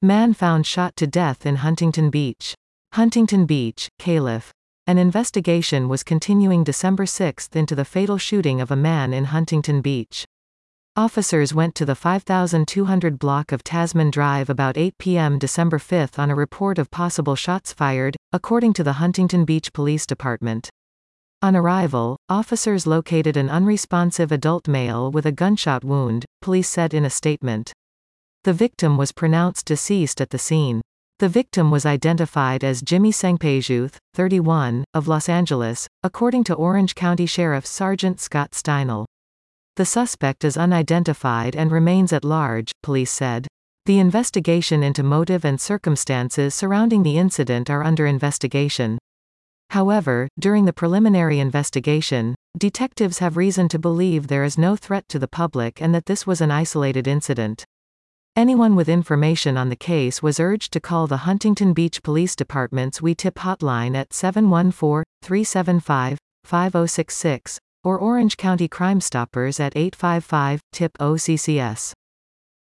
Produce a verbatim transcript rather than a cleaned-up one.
Man found shot to death in Huntington Beach. Huntington Beach, Calif. An investigation was continuing December sixth into the fatal shooting of a man in Huntington Beach. Officers went to the five thousand two hundred block of Tasman Drive about eight p m December fifth on a report of possible shots fired, according to the Huntington Beach Police Department. On arrival, officers located an unresponsive adult male with a gunshot wound, police said in a statement. The victim was pronounced deceased at the scene. The victim was identified as Jimmy Sengpeijuth, thirty-one, of Los Angeles, according to Orange County Sheriff Sergeant Scott Steinel. The suspect is unidentified and remains at large, police said. The investigation into motive and circumstances surrounding the incident are under investigation. However, during the preliminary investigation, detectives have reason to believe there is no threat to the public and that this was an isolated incident. Anyone with information on the case was urged to call the Huntington Beach Police Department's We Tip hotline at seven one four, three seven five, five zero six six, or Orange County Crime Stoppers at eight five five, T I P O C C S.